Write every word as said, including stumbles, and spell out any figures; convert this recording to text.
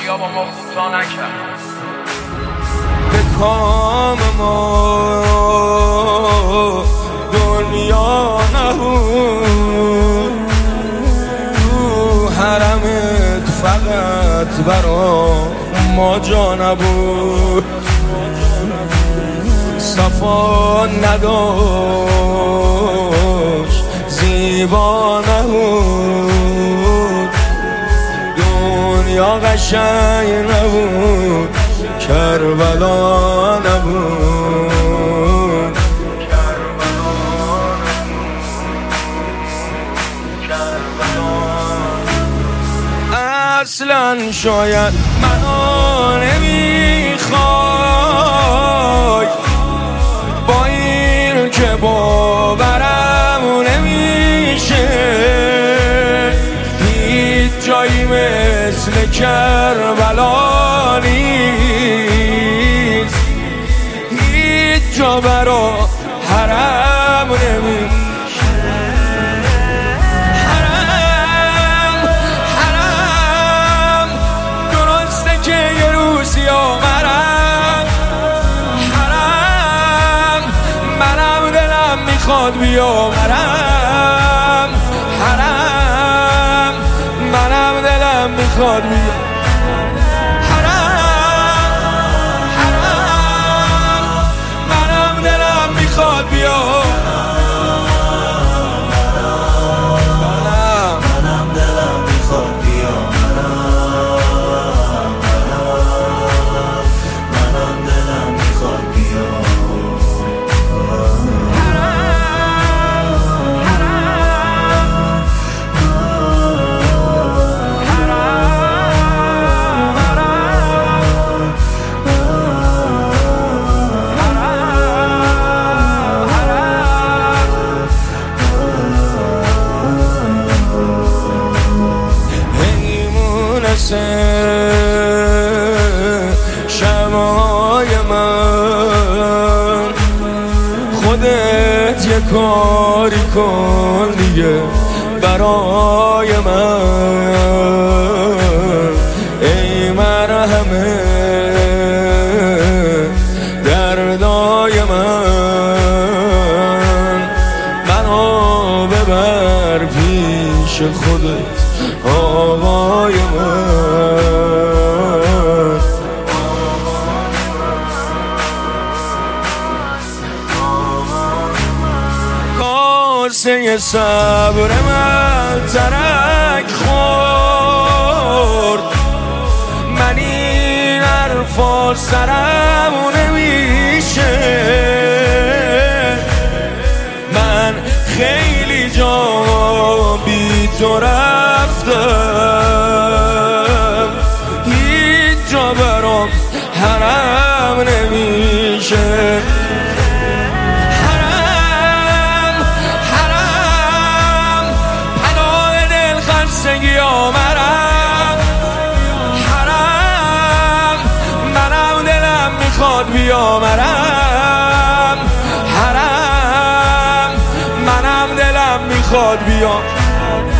خدا با ما کوتاه نکرد. به کام ما دنیا نبود، تو حرمت فقط برا ما جا نبود. صفا نداشت زیبا نبود، دنیا قشنگ نبود، کربلا نبود. اصلا شاید منو نمیخوای، با این که باورم نمیشه، هیچ جایی مثل کربلا نیست، هیچ جا برا حرم نمیشه. میخواد بیاورم حرم، منم دلم میخواد بیاورم حرم، حرم منم دلم میخواد بیاورم، منم دلم میخواد بیاورم، منم دلم میخواد بیاورم. شمعای من خودت یه کاری کن دیگه برای من، ای مرهمه دردای من، منو ببر پیش خودت آقای من. کاسه صبر من ترک خورد، من این حرفا سرم نمیشه، من خیلی جا بی تو رفتم، هیچ جا برام حرم نمیشه. حرم، حرم پناه دل خستگی آمرم، حرم منم دلم میخواد بیامرم، حرم منم دلم میخواد بیام.